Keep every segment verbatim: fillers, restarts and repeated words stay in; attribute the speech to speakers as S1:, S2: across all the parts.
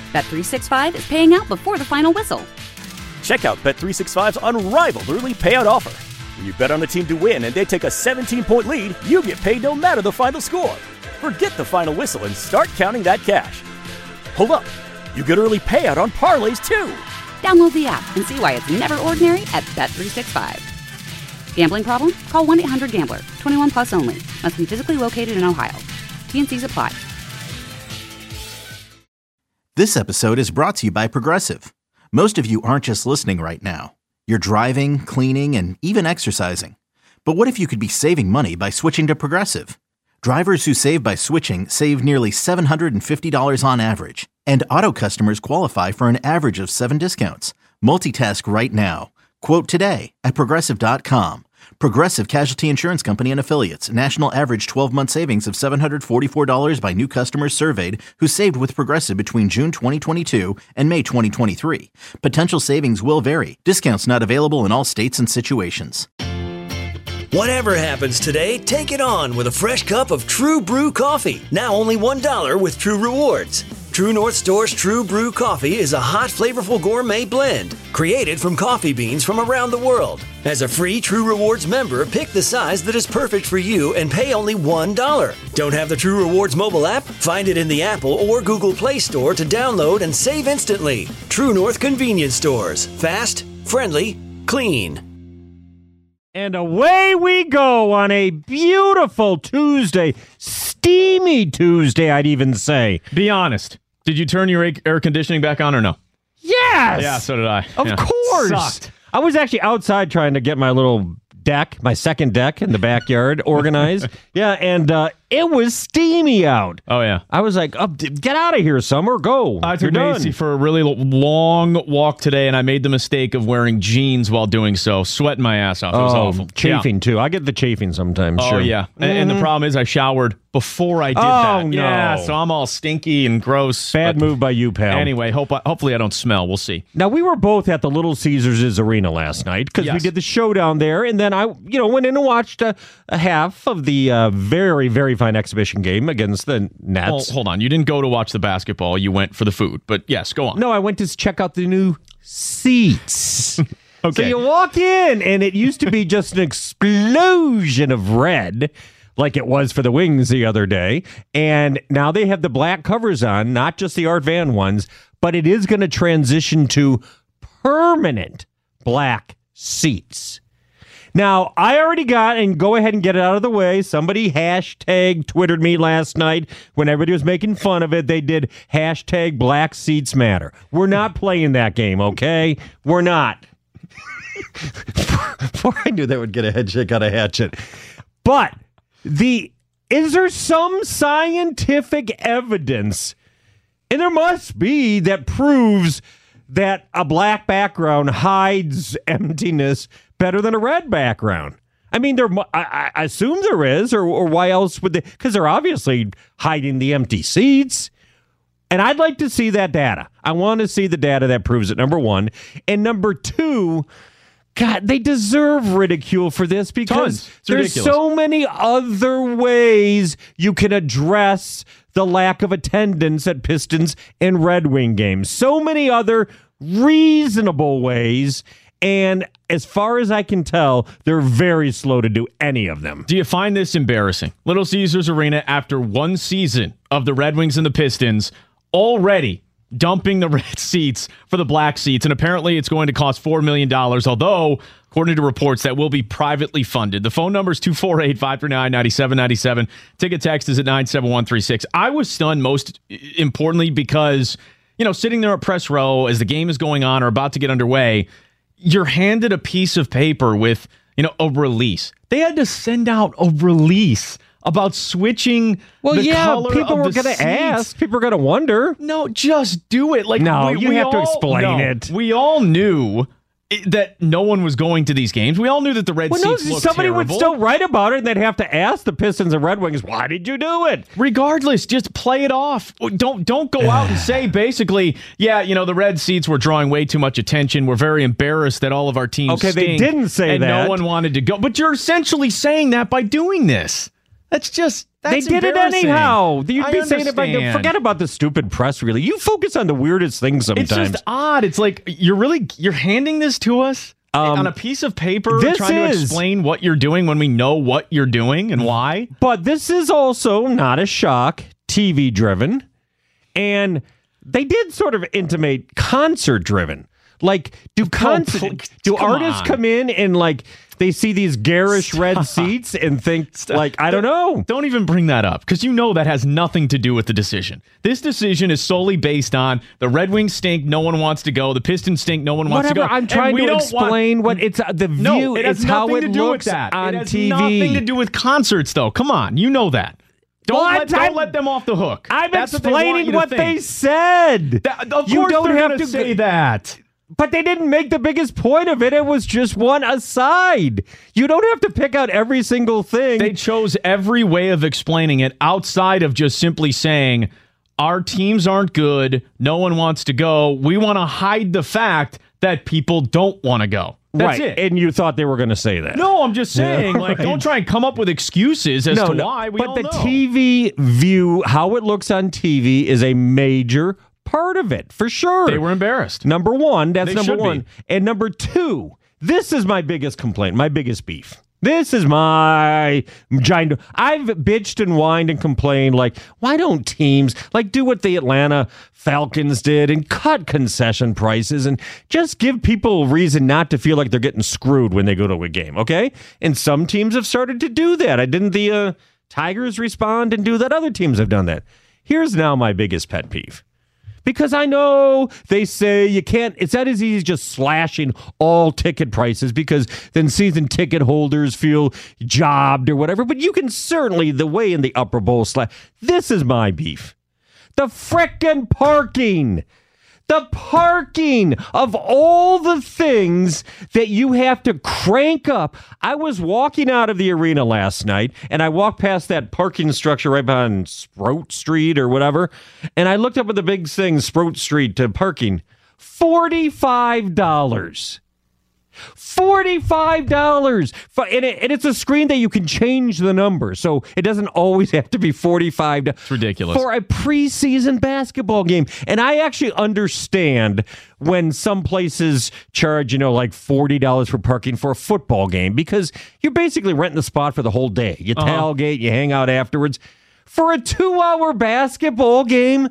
S1: Bet three sixty-five is paying out before the final whistle.
S2: Check out Bet three sixty-five's unrivaled early payout offer. When you bet on a team to win and they take a seventeen-point lead, you get paid no matter the final score. Forget the final whistle and start counting that cash. Hold up. You get early payout on parlays, too.
S1: Download the app and see why it's never ordinary at Bet three sixty-five. Gambling problem? Call one eight hundred gambler. twenty-one plus only. Must be physically located in Ohio. T and C's apply.
S3: This episode is brought to you by Progressive. Most of you aren't just listening right now. You're driving, cleaning, and even exercising. But what if you could be saving money by switching to Progressive? Drivers who save by switching save nearly seven hundred fifty dollars on average. And auto customers qualify for an average of seven discounts. Multitask right now. Quote today at Progressive dot com. Progressive Casualty Insurance Company and Affiliates. National average twelve-month savings of seven hundred forty-four dollars by new customers surveyed who saved with Progressive between June twenty twenty-two and May twenty twenty-three. Potential savings will vary. Discounts not available in all states and situations.
S4: Whatever happens today, take it on with a fresh cup of True Brew coffee. Now only one dollar with True Rewards. True North Store's True Brew coffee is a hot, flavorful gourmet blend created from coffee beans from around the world. As a free True Rewards member, pick the size that is perfect for you and pay only one dollar. Don't have the True Rewards mobile app? Find it in the Apple or Google Play Store to download and save instantly. True North Convenience Stores. Fast, friendly, clean.
S5: And away we go on a beautiful Tuesday, steamy Tuesday, I'd even say.
S6: Be honest. Did you turn your air conditioning back on or no?
S5: Yes!
S6: Yeah, so did I.
S5: Of
S6: yeah.
S5: course!
S6: Sucked.
S5: I was actually outside trying to get my little deck, my second deck in the backyard organized. Yeah, and uh, it was steamy out.
S6: Oh, yeah.
S5: I was like, oh, get out of here, Summer. Go.
S6: I took
S5: You're
S6: Macy
S5: done.
S6: for a really long walk today, and I made the mistake of wearing jeans while doing so, sweating my ass off. It was
S5: oh,
S6: awful.
S5: Chafing,
S6: yeah.
S5: too. I get the chafing sometimes.
S6: Oh,
S5: sure.
S6: yeah. Mm-hmm. And, and the problem is I showered before I did
S5: oh,
S6: that.
S5: No.
S6: Yeah, so I'm all stinky and gross.
S5: Bad
S6: but
S5: move by you, pal.
S6: Anyway, hope I, hopefully I don't smell. We'll see.
S5: Now, we were both at the Little Caesars Arena last night because
S6: yes.
S5: we did the showdown there, and then I, you know, went in and watched a, a half of the uh, very, very fine exhibition game against the Nets.
S6: Well, hold on. You didn't go to watch the basketball. You went for the food. But yes, go on.
S5: No, I went to check out the new seats.
S6: Okay.
S5: So you walk in, and it used to be just an explosion of red, like it was for the Wings the other day. And now they have the black covers on, not just the Art Van ones, but it is going to transition to permanent black seats. Now, I already got, and go ahead and get it out of the way, somebody hashtag Twittered me last night when everybody was making fun of it. They did hashtag Black Seats Matter. We're not playing that game, okay? We're not. Before I knew that would get a head shake out of hatchet. But the is there some scientific evidence, and there must be, that proves that a black background hides emptiness better than a red background? I mean, there. I, I assume there is, or, or why else would they? Because they're obviously hiding the empty seats. And I'd like to see that data. I want to see the data that proves it, number one. And number two, God, they deserve ridicule for this because there's
S6: ridiculous.
S5: so many other ways you can address the lack of attendance at Pistons and Red Wing games. So many other reasonable ways. And as far as I can tell, they're very slow to do any of them.
S6: Do you find this embarrassing? Little Caesars Arena, after one season of the Red Wings and the Pistons, already dumping the red seats for the black seats, and apparently it's going to cost four million dollars, although, according to reports, that will be privately funded. The phone number is two four eight, five three nine, nine seven nine seven. Ticket text is at nine seven one three six. I was stunned, most importantly, because, you know, sitting there at press row as the game is going on or about to get underway, you're handed a piece of paper with, you know, a release. They had to send out a release about switching
S5: well,
S6: the
S5: yeah,
S6: color
S5: people
S6: of
S5: were
S6: the
S5: going to
S6: seats.
S5: ask. People were going to wonder.
S6: No, just do it. Like
S5: no,
S6: we,
S5: you
S6: we
S5: have
S6: all,
S5: to explain
S6: no,
S5: it.
S6: We all knew it, that no one was going to these games. We all knew that the red
S5: well, no,
S6: seats looked
S5: somebody
S6: terrible.
S5: would still write about it, and they'd have to ask the Pistons and Red Wings, why did you do it?
S6: Regardless, just play it off. Don't don't go out and say basically, yeah, you know, the red seats were drawing way too much attention. We're very embarrassed that all of our teams
S5: Okay,
S6: stink,
S5: they didn't say
S6: and
S5: that.
S6: no one wanted to go. But you're essentially saying that by doing this. That's just that's
S5: they did it anyhow. You'd
S6: I
S5: be saying it like,
S6: understand.
S5: forget about the stupid press release. You focus on the weirdest things sometimes.
S6: It's just odd. It's like you're really you're handing this to us
S5: Um,
S6: on a piece of paper,
S5: this
S6: trying
S5: is-
S6: to explain what you're doing when we know what you're doing and why.
S5: But this is also not a shock, T V driven, and they did sort of intimate concert driven. Like, do concert,
S6: pl-
S5: do
S6: come
S5: artists
S6: on.
S5: come in and like they see these garish red seats and think like, I don't know.
S6: Don't even bring that up because you know that has nothing to do with the decision. This decision is solely based on the Red Wings stink, no one wants to go. The Pistons stink, no one wants
S5: Whatever.
S6: to go.
S5: I'm
S6: And
S5: trying
S6: we
S5: to
S6: don't
S5: explain
S6: want,
S5: what it's uh, the view.
S6: No, it has
S5: it's how
S6: nothing
S5: it
S6: to do
S5: looks
S6: with that.
S5: on
S6: it has
S5: T V.
S6: nothing to do with concerts, though. Come on, you know that. Don't,
S5: Well,
S6: let,
S5: I'm-
S6: don't let them off the hook.
S5: I'm
S6: That's what they want
S5: explaining
S6: you to
S5: what
S6: think.
S5: they said.
S6: That- of
S5: You
S6: course
S5: don't
S6: they're
S5: have
S6: gonna
S5: to
S6: say that.
S5: But they didn't make the biggest point of it. It was just one aside. You don't have to pick out every single thing.
S6: They chose every way of explaining it outside of just simply saying, our teams aren't good. No one wants to go. We want to hide the fact that people don't want to go. That's
S5: right.
S6: it.
S5: And you thought they were going to say that.
S6: No, I'm just saying,
S5: Yeah,
S6: like,
S5: right.
S6: don't try and come up with excuses as
S5: no,
S6: to
S5: no.
S6: why. We
S5: but
S6: all
S5: the
S6: know.
S5: T V view, how it looks on T V, is a major part of it, for sure.
S6: They were embarrassed.
S5: Number one, that's
S6: They
S5: number
S6: should
S5: one.
S6: be.
S5: And number two, this is my biggest complaint, my biggest beef. This is my giant. I've bitched and whined and complained, like, why don't teams like do what the Atlanta Falcons did and cut concession prices and just give people a reason not to feel like they're getting screwed when they go to a game, okay? And some teams have started to do that. I didn't the uh, Tigers respond and do that? Other teams have done that. Here's now my biggest pet peeve. Because I know they say you can't, it's not as easy as just slashing all ticket prices because then season ticket holders feel jobbed or whatever. But you can certainly, the way in the upper bowl slash, this is my beef. The frickin' parking. The parking of all the things that you have to crank up. I was walking out of the arena last night, and I walked past that parking structure right behind Sprout Street or whatever, and I looked up at the big thing, Sprout Street to parking, forty-five dollars. forty-five dollars. And, it, and it's a screen that you can change the number, so it doesn't always have to be forty-five dollars.
S6: It's ridiculous.
S5: For a preseason basketball game. And I actually understand when some places charge, you know, like forty dollars for parking for a football game because you're basically renting the spot for the whole day. You
S6: Uh-huh.
S5: tailgate, you hang out afterwards. For a two-hour basketball game,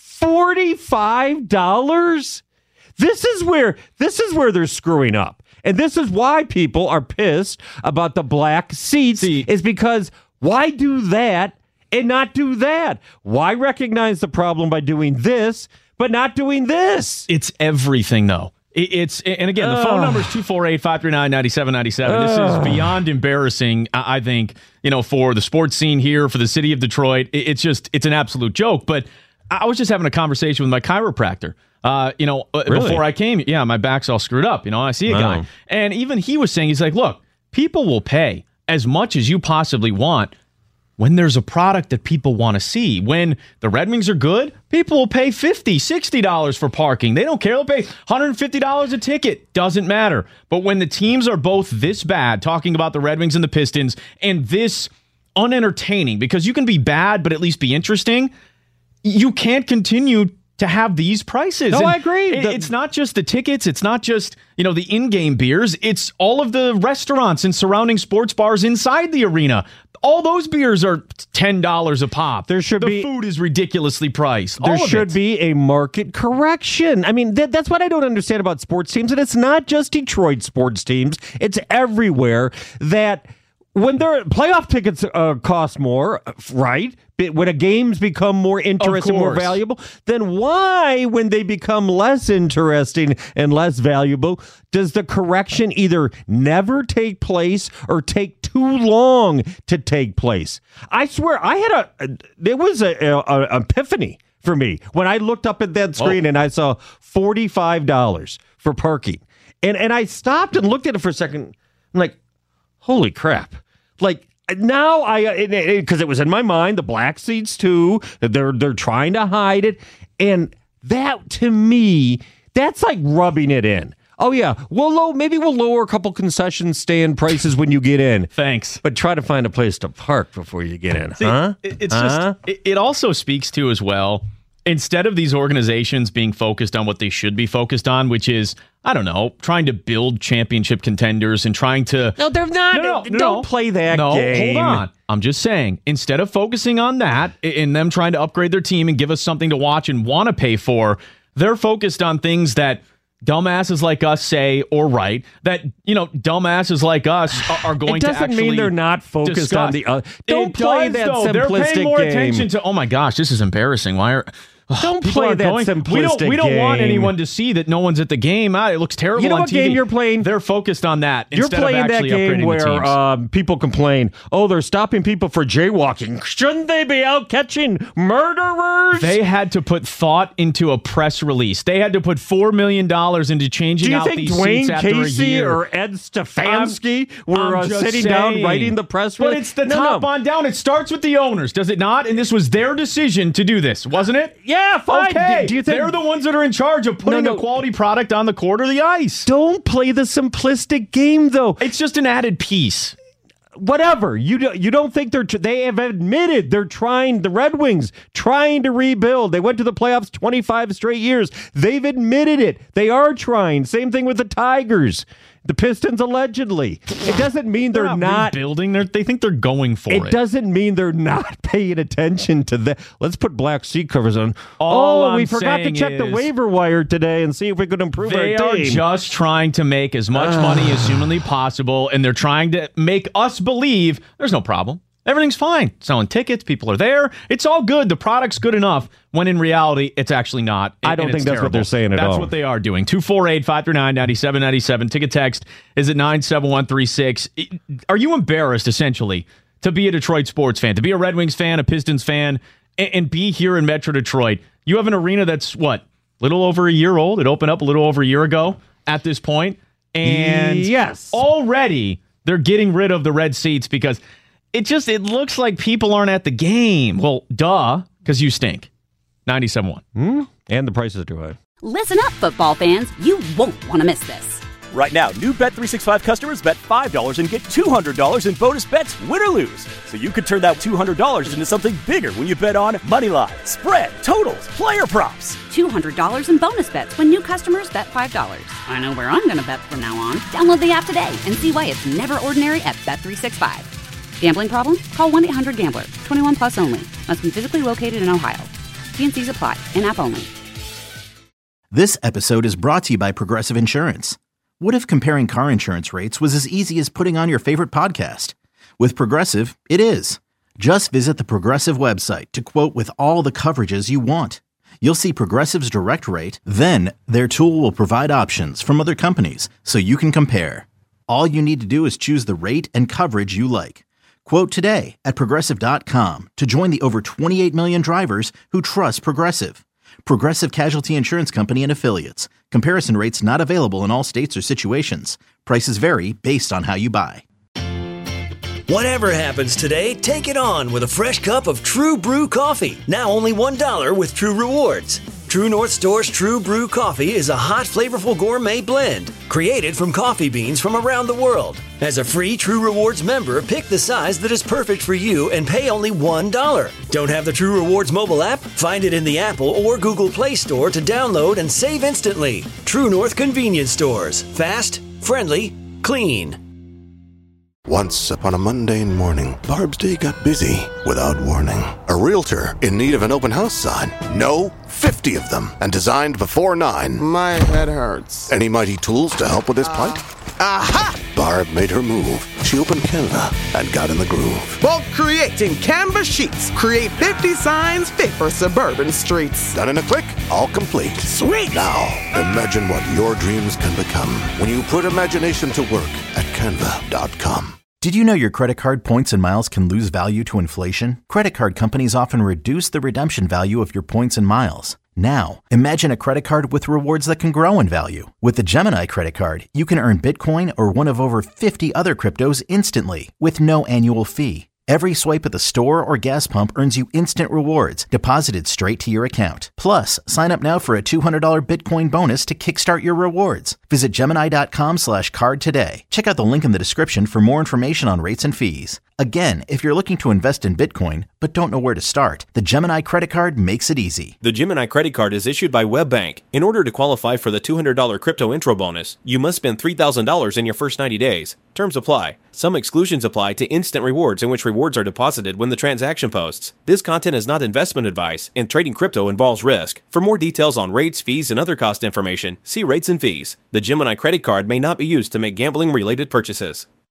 S5: forty-five dollars? This is where this is where they're screwing up. And this is why people are pissed about the black seats
S6: See-
S5: is because why do that and not do that? Why recognize the problem by doing this but not doing this?
S6: It's everything, though. It- It's and again, the phone
S5: Ugh.
S6: number is two four eight, five three nine, nine seven nine seven. This is beyond embarrassing, I I think, you know, for the sports scene here, for the city of Detroit. It- It's just, it's an absolute joke. But I was just having a conversation with my chiropractor. Uh, you know, uh,
S5: Really?
S6: before I came, yeah, my back's all screwed up. You know, I see a
S5: Wow.
S6: guy. And even he was saying, he's like, look, people will pay as much as you possibly want when there's a product that people want to see. When the Red Wings are good, people will pay fifty dollars, sixty dollars for parking. They don't care. They'll pay one hundred fifty dollars a ticket. Doesn't matter. But when the teams are both this bad, talking about the Red Wings and the Pistons, and this unentertaining, because you can be bad, but at least be interesting, you can't continue to have these prices.
S5: No,
S6: And
S5: I agree.
S6: it-
S5: The-
S6: it's not just the tickets. It's not just, you know, the in-game beers. It's all of the restaurants and surrounding sports bars inside the arena. All those beers are ten dollars a pop.
S5: There should
S6: the
S5: be-
S6: food is ridiculously priced.
S5: There
S6: All of
S5: should
S6: it.
S5: be a market correction. I mean, that, that's what I don't understand about sports teams. And it's not just Detroit sports teams, it's everywhere that when their playoff tickets uh, cost more, right? But when a games become more interesting, more
S6: course.
S5: valuable, then why, when they become less interesting and less valuable, does the correction either never take place or take too long to take place? I swear, I had a, there was a, a, a epiphany for me when I looked up at that screen and I saw forty-five dollars for parking. And and I stopped and looked at it for a second. I'm like, holy crap. Like, now I, because it, it, it was in my mind, the black seats too, they're, they're trying to hide it. And that, to me, that's like rubbing it in. Oh, yeah. We'll low, maybe we'll lower a couple concession stand prices when you get in.
S6: Thanks.
S5: But try to find a place to park before you get in.
S6: See,
S5: huh?
S6: It's
S5: huh?
S6: just, it, it also speaks to as well, instead of these organizations being focused on what they should be focused on, which is, I don't know, trying to build championship contenders and trying to...
S5: No, they're not.
S6: No, no,
S5: Don't
S6: no.
S5: play that
S6: no,
S5: game.
S6: Hold on. I'm just saying, instead of focusing on that and them trying to upgrade their team and give us something to watch and want to pay for, they're focused on things that dumbasses like us say or write, that, you know, dumbasses like us are, are going to actually
S5: It doesn't mean they're not focused
S6: discuss.
S5: on the... Uh, don't
S6: it
S5: play
S6: does,
S5: that
S6: though.
S5: simplistic
S6: They're paying more
S5: game.
S6: attention to, oh my gosh, this is embarrassing. Why are...
S5: Don't
S6: People
S5: play
S6: are
S5: that
S6: going,
S5: simplistic
S6: we don't, we don't want
S5: game.
S6: anyone to see that no one's at the game. Ah, it looks terrible
S5: You know
S6: on
S5: what
S6: T V.
S5: game you're playing?
S6: They're focused on that
S5: You're
S6: instead
S5: playing
S6: of
S5: that
S6: actually
S5: game
S6: upgrading
S5: where
S6: the teams.
S5: um, people complain, oh, they're stopping people for jaywalking. Shouldn't they be out catching murderers?
S6: They had to put thought into a press release. They had to put four million dollars into changing
S5: Do you
S6: out
S5: think
S6: these
S5: Dwayne
S6: seats after a
S5: Casey
S6: year.
S5: or Ed Stefanski
S6: I'm-
S5: were
S6: I'm
S5: uh,
S6: just
S5: sitting down
S6: saying.
S5: writing the press release?
S6: But it's the
S5: no,
S6: top
S5: no.
S6: on down. It starts with the owners, does it not? And this was their decision to do this, wasn't it?
S5: Yeah, fine.
S6: Okay.
S5: Do, do you think
S6: They're the ones that are in charge of putting
S5: No, no.
S6: a quality product on the court or the ice.
S5: Don't play the simplistic game, though.
S6: It's just an added piece.
S5: Whatever. You do, you don't think they're... Tr- they have admitted they're trying... The Red Wings trying to rebuild. They went to the playoffs twenty-five straight years. They've admitted it. They are trying. Same thing with the Tigers. The Pistons, allegedly. It doesn't mean they're,
S6: They're
S5: not...
S6: rebuilding. They're, they think they're going for it.
S5: It doesn't mean they're not paying attention to that. Let's put black seat covers on.
S6: All
S5: oh,
S6: I'm
S5: we forgot to
S6: saying
S5: check the
S6: is
S5: waiver wire today and see if we could improve
S6: They
S5: our
S6: are
S5: team.
S6: just trying to make as much money as humanly possible, and they're trying to make us believe there's no problem. Everything's fine. Selling tickets, people are there. It's all good. The product's good enough, when in reality, it's actually not.
S5: I don't
S6: and
S5: think
S6: it's
S5: that's what
S6: terrible.
S5: they're saying at
S6: That's
S5: all.
S6: what they are doing. two four eight, five three nine, nine seven nine seven. Ticket text is at nine seven one three six. Are you embarrassed, essentially, to be a Detroit sports fan, to be a Red Wings fan, a Pistons fan, and, and be here in Metro Detroit? You have an arena that's, what, a little over a year old? It opened up a little over a year ago at this point. And
S5: yes.
S6: already they're getting rid of the red seats because it just, it looks like people aren't at the game. Well, duh, because you stink. ninety-seven point one.
S5: Hmm? And the prices are too high.
S1: Listen up, football fans. You won't want to miss this.
S2: Right now, new Bet three sixty-five customers bet five dollars and get two hundred dollars in bonus bets, win or lose. So you could turn that two hundred dollars into something bigger when you bet on money line, spread, totals, player props.
S1: two hundred dollars in bonus bets when new customers bet five dollars. I know where I'm going to bet from now on. Download the app today and see why it's never ordinary at Bet three sixty-five. Gambling problem? Call one eight hundred gambler. twenty-one plus only. Must be physically located in Ohio. T N Cs apply. In-app only.
S3: This episode is brought to you by Progressive Insurance. What if comparing car insurance rates was as easy as putting on your favorite podcast? With Progressive, it is. Just visit the Progressive website to quote with all the coverages you want. You'll see Progressive's direct rate, then their tool will provide options from other companies so you can compare. All you need to do is choose the rate and coverage you like. Quote today at Progressive dot com to join the over twenty-eight million drivers who trust Progressive. Progressive Casualty Insurance Company and Affiliates. Comparison rates not available in all states or situations. Prices vary based on how you buy.
S4: Whatever happens today, take it on with a fresh cup of True Brew coffee. Now only one dollar with True Rewards. True North Store's True Brew coffee is a hot, flavorful gourmet blend created from coffee beans from around the world. As a free True Rewards member, pick the size that is perfect for you and pay only one dollar. Don't have the True Rewards mobile app? Find it in the Apple or Google Play Store to download and save instantly. True North Convenience Stores. Fast, friendly, clean.
S7: Once upon a mundane morning, Barb's day got busy without warning. A realtor in need of an open house sign. No, fifty of them, and designed before nine.
S8: My head hurts.
S7: Any mighty tools to help with this plight? Aha! Barb made her move. She opened Canva and got in the groove.
S8: Bulk creating Canva sheets. Create fifty signs fit for suburban streets.
S7: Done in a click, all complete.
S8: Sweet!
S7: Now, imagine what your dreams can become when you put imagination to work at canva dot com.
S3: Did you know your credit card points and miles can lose value to inflation? Credit card companies often reduce the redemption value of your points and miles. Now, imagine a credit card with rewards that can grow in value. With the Gemini credit card, you can earn Bitcoin or one of over fifty other cryptos instantly with no annual fee. Every swipe at the store or gas pump earns you instant rewards deposited straight to your account. Plus, sign up now for a two hundred dollars Bitcoin bonus to kickstart your rewards. Visit Gemini.com slash card today. Check out the link in the description for more information on rates and fees. Again, if you're looking to invest in Bitcoin but don't know where to start, the Gemini credit card makes it easy.
S9: The Gemini credit card is issued by WebBank. In order to qualify for the two hundred dollars crypto intro bonus, you must spend three thousand dollars in your first ninety days. Terms apply. Some exclusions apply to instant rewards in which rewards are deposited when the transaction posts. This content is not investment advice, and trading crypto involves risk. For more details on rates, fees, and other cost information, see rates and fees. The Gemini credit card may not be used to make gambling-related purchases.